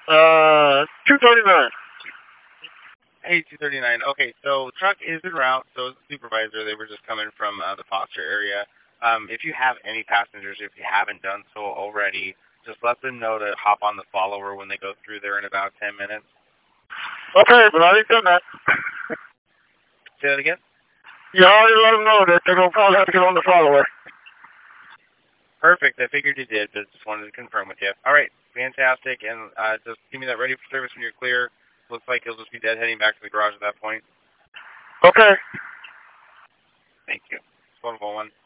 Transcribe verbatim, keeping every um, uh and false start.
Uh, two thirty-nine. Hey, two thirty-nine. Okay, so truck is en route. So is the supervisor. They were just coming from uh, the Foster area. Um, if you have any passengers, if you haven't done so already, just let them know to hop on the follower when they go through there in about ten minutes. Okay, but I already done that. Say that again? You already let them know that they're going to probably have to get on the follower. Perfect. I figured you did, but just wanted to confirm with you. All right, fantastic. And uh, just give me that ready for service when you're clear. Looks like you'll just be dead heading back to the garage at that point. Okay. Thank you. one one one.